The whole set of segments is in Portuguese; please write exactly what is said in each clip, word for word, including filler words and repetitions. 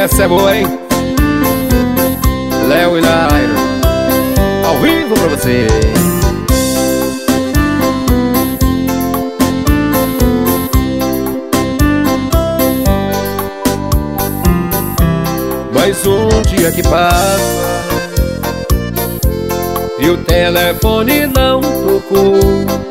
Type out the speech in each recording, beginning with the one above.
Essa é boa, hein? Léo e Nairo, ao vivo pra você. Mais um dia que passa e o telefone não tocou.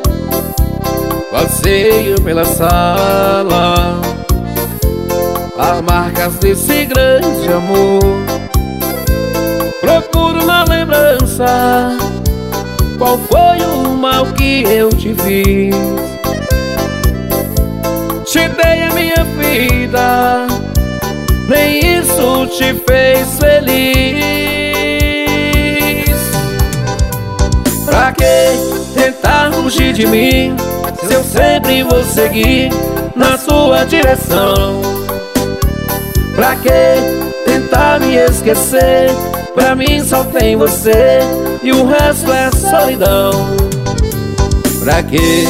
Passeio pela sala, as marcas desse grande amor. Procuro na lembrança qual foi o mal que eu te fiz. Te dei a minha vida, nem isso te fez feliz. Pra que tentar fugir de mim, se eu sempre vou seguir na sua direção? Pra que tentar me esquecer? Pra mim só tem você e o resto é solidão. Pra que?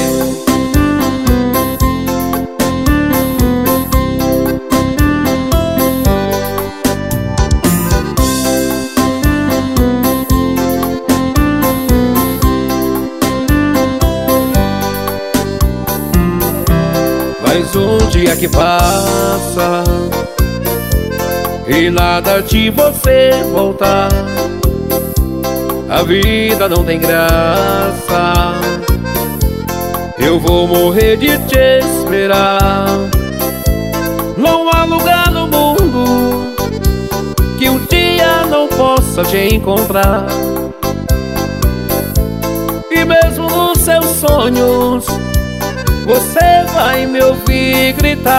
Mais um dia que passa e nada de você voltar. A vida não tem graça, eu vou morrer de te esperar. Não há lugar no mundo que um dia não possa te encontrar. E mesmo nos seus sonhos você vai me ouvir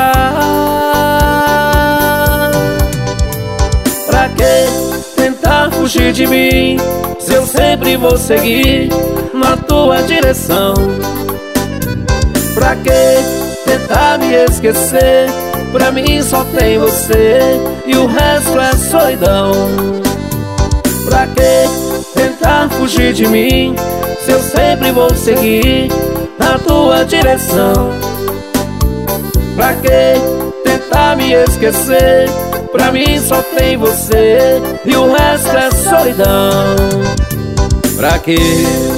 gritar. Pra que tentar fugir de mim, se eu sempre vou seguir na tua direção? Pra que tentar me esquecer? Pra mim só tem você e o resto é solidão. Pra que tentar fugir de mim, se eu sempre vou seguir na tua direção? Pra que tentar me esquecer? Pra mim só tem você e o resto é solidão. Pra que?